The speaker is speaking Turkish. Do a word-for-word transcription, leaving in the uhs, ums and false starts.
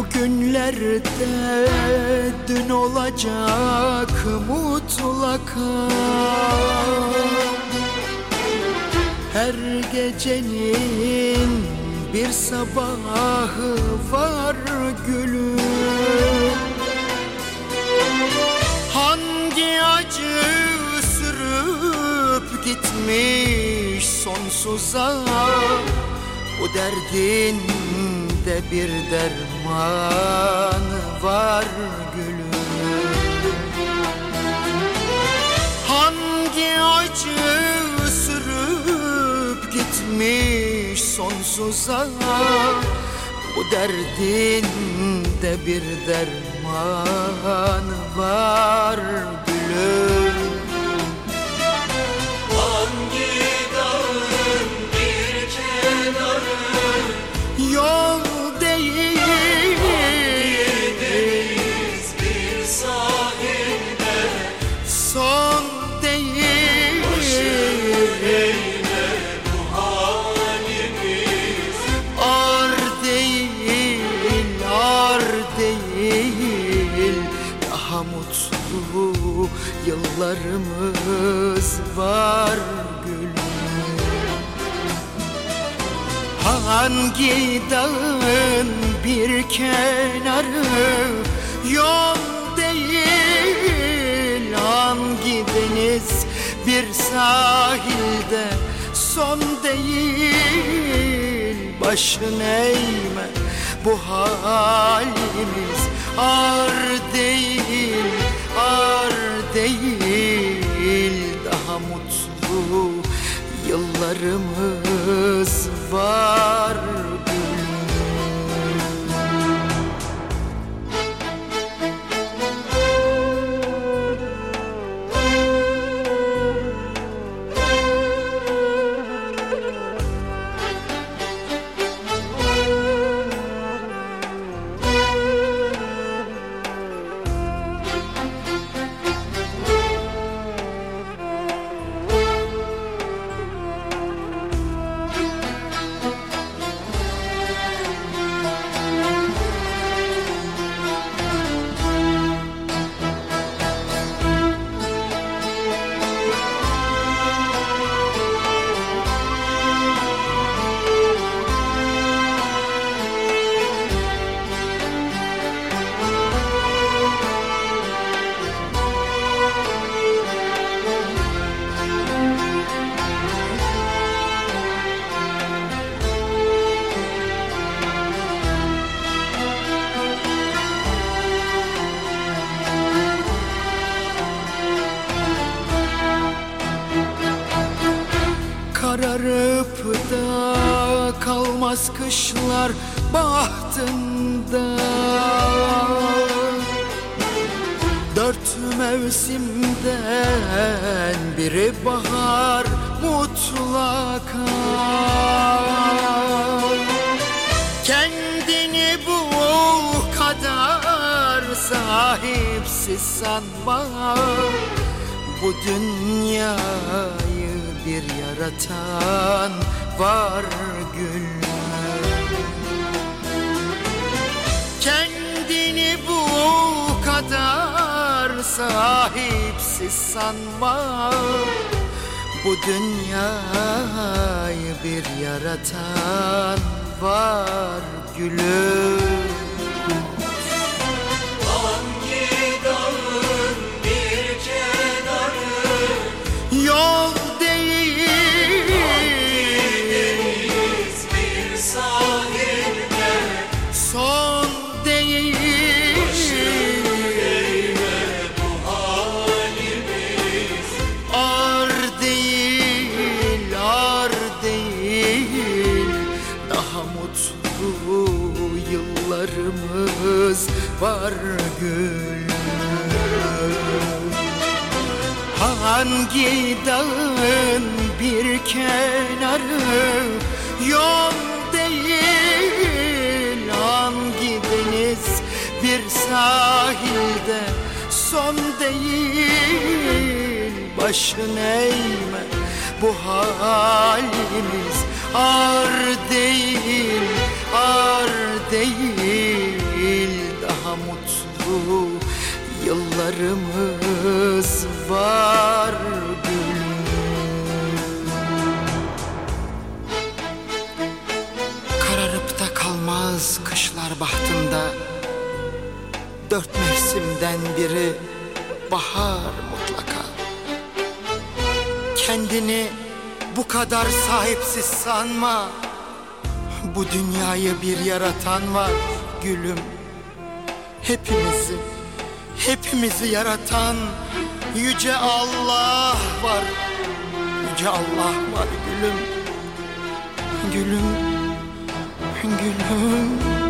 Bugünlerde dün olacak mutlaka. Her gecenin bir sabahı var gülüm. Hangi acı sürüp gitmiş sonsuza, bu derdin de bir dermanı var gülüm. Hangi acı sürüp gitmiş sonsuza, bu derdin de bir dermanı var gülüm. Hangi dağın bir kenarı yol değil, hangi deniz bir sahilde son değil. Başım eyle bu halimiz, Ar değil, ar değil, daha mutlu yıllarımız var gülüm. Hangi dağın bir kenarı yol değil, hangi deniz bir sahilde son değil. Başın eğme, bu halimiz ar değil, ar değil, daha mutlu yıllarımız var gülüm. Kararıp da kalmaz kışlar bahtında. Dört mevsimden biri bahar mutlaka. Kendini bu kadar sahipsiz sanma, bu dünyayı bir yaratan var gülüm. Kendini bu kadar sahipsiz sanma, bu dünyayı bir yaratan var gülüm. hangi dağın bir kenarı Yol değil, deniz bir sahilde son değil. eyle bu halimiz, Ar değil, ar değil, daha mutlu yıllarımız var gülüm. Hangi dağın bir kenarı yol değil, hangi deniz bir sahilde son değil. Başın eğme, bu halimiz ar değil, ar değil, yollarımız var gülüm. Kararıp da kalmaz kışlar bahtında, dört mevsimden biri bahar mutlaka. Kendini bu kadar sahipsiz sanma, bu dünyayı bir yaratan var gülüm. Hepimizi, hepimizi yaratan yüce Allah var. Yüce Allah var gülüm. Gülüm, gülüm.